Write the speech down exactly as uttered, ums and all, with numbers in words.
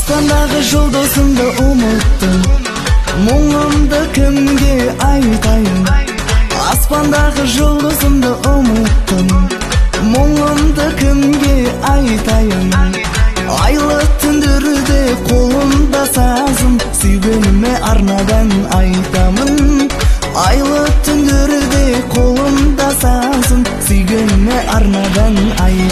Аспандағы жұлдызымды ұмыттым, мұңымды кімге айтайын? Аспандағы жұлдызымды ұмыттым, мұңымды кімге айтайын? Айлы түндерде қолымда сазым, сүйгеніме арнадан айтамын. Айлы түндерде қолымда сазым, сүйгеніме арнадан айтамын.